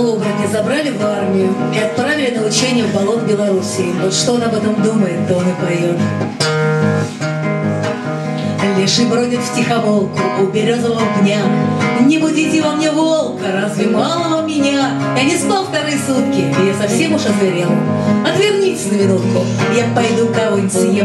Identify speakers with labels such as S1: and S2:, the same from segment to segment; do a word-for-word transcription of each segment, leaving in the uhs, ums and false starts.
S1: оборотня забрали в армию и отправили на учение в болот Белоруссии. Вот что он об этом думает, то он и поет. Леший бродит втихомолку у березового пня. Не будите во мне волка, разве мало вам меня? Я не спал вторые сутки, и я совсем уж озверел. Отвернитесь на минутку, я пойду кого-нибудь съем.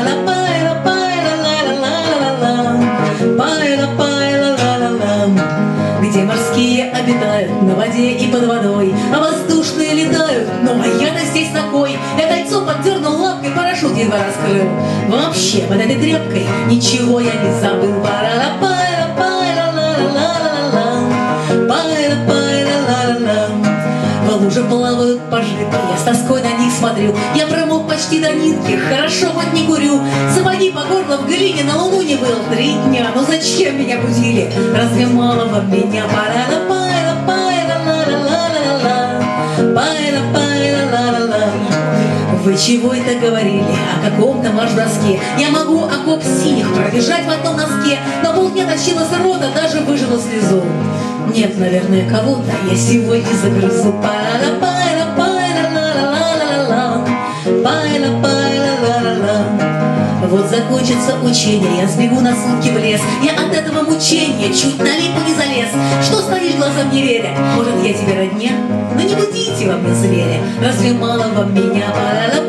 S1: Где морские обитают на воде и под водой, а воздушные летают, но моя-то здесь на кой? Я кольцо поддернул лапкой, парашют едва раскрыл. Вообще, под этой тряпкой ничего я не забыл. В луже плавают пожитки, я с тоской на них смотрю. Я промок почти до нитки, хорошо хоть не курю. Сапоги по горло в глине, на луну не был три дня. Но зачем меня будили? Разве мало во меня? Вы чего это говорили? О каком-то марш-броске? Я могу окоп синих пробежать в одном носке, но полдня тащила с рота, даже выжила слезу. Нет, наверное, кого-то я сегодня загрызу. Вот закончится учение, я сбегу на сутки в лес. Я от этого мучения чуть на липу не залез. Что стоишь глазам не веря? Может, я тебе родня? Но не будите во мне зверя. Разве мало вам меня?